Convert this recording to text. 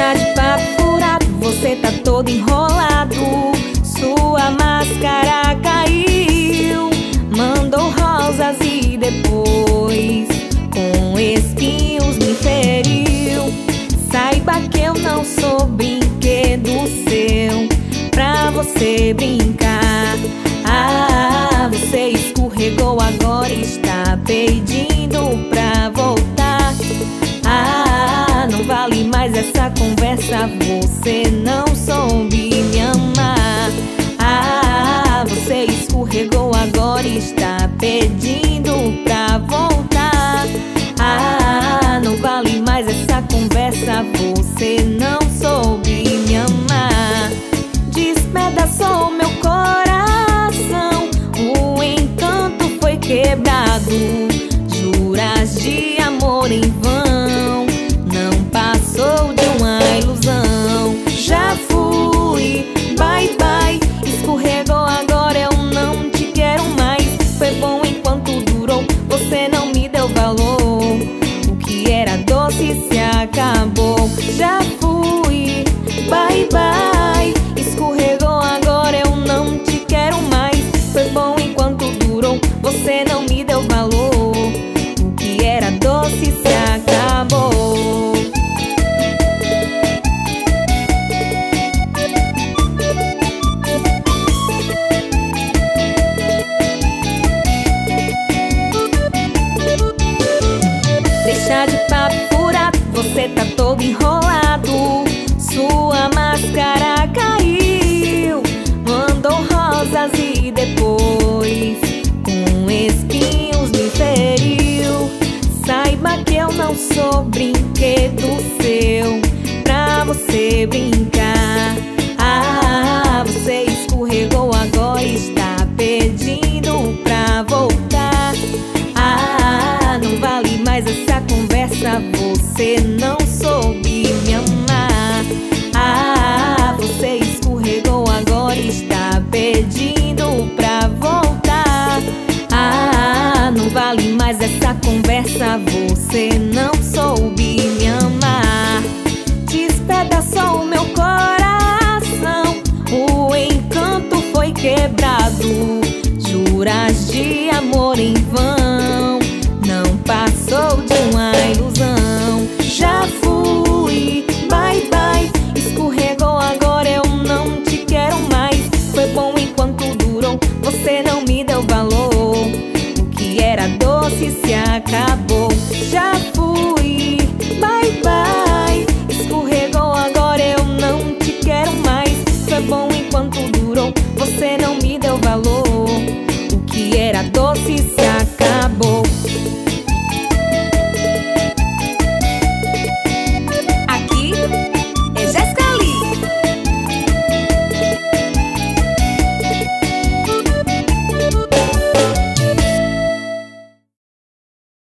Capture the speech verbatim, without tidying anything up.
Deixa de papo furado, você tá todo enrolado. Sua máscara caiu, mandou rosas e depois com espinhos me feriu. Saiba que eu não sou brinquedo seu pra você brincar. Ah, você escorregou, agora está pedindo pra voltar. Ah, não vale mais essa conversa, você não soube me amar. Ah, você escorregou, agora está pedindo pra voltar. Ah, não vale mais essa conversa, você não soube me amar. Despedaçou meu coração, o encanto foi quebrado. Juras de amor em vão, não passou de uma ilusão. Já fui, bye bye, escorregou, agora eu não te quero mais. Foi bom enquanto durou, você não me deu valor. O que era doce se acabou. Já fui, bye bye, escorregou, agora eu não te quero mais. Foi bom enquanto durou, você não me deu valor. O que era doce se acabou. Deixa de papo furado, você tá todo enrolado. Sua máscara caiu, mandou rosas e depois com espinhos me feriu. Saiba que eu não sou brinquedo seu pra você brincar. Ah, você escorregou, agora está pedindo pra voltar. Ah, não vale mais essa conversa, você não soube me amar. Ah, você escorregou, agora está pedindo pra voltar. Ah, não vale mais essa conversa, você não soube me amar. Despedaçou meu coração, o encanto foi quebrado. Juras de amor em vão, não passou de uma ilusão. Já fui, bye bye, escorregou, agora eu não te quero mais. Foi bom enquanto durou, você não me deu valor. O que era doce se acabou.